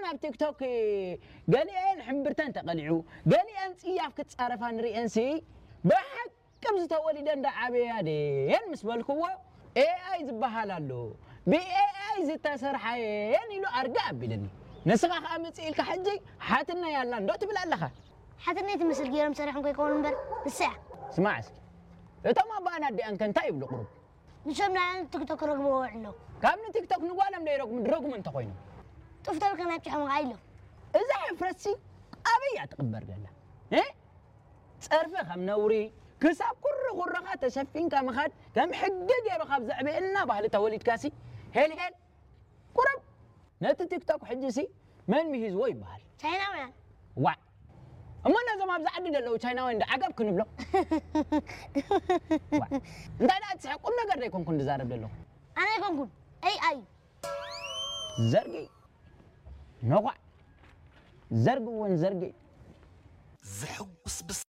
أنا بتيك توك قالي أين حمبرتان تقلعو قالي أنت إياف كتصرف عن رئنسي بحق كم ستولي دندا عبيا دي ين مسبالكوا AI زبحالالو AI زتسرحي يعني لو أرجع بدني نسخة خامس إلك حجي حاتنا يلا ندوت بلا لخا حتى تمثل جيرم سرحهم كيكون نبر بالساعة اسمع اسكي إنت ما بأنا دي أنك تايب لقرب نشوفنا عن تيك توك رقبوا عنه كامل تيك توك نقول أنا بدي رقم أنت قوينه تفتر كنا بتحمل عيله إذا حفرتي أبي أتقبر لله إيه تعرفه خم نوري كسب كل غرقات تشفين كم خد كم حقق يا بخاب زعبي إلنا بحال توليد كاسي هل قرب نت تيك توك حجسي من مهيز وين بحال شاينا وين وا أما أنا زمان بزعدي دلو شاينا وين عقب كن بلو وا أنت أنا أتسحق قمنا قرر يكون كن دزارب دلو أنا يكون كن أي زرقي نوقع زرق وين زرقي زحوس بس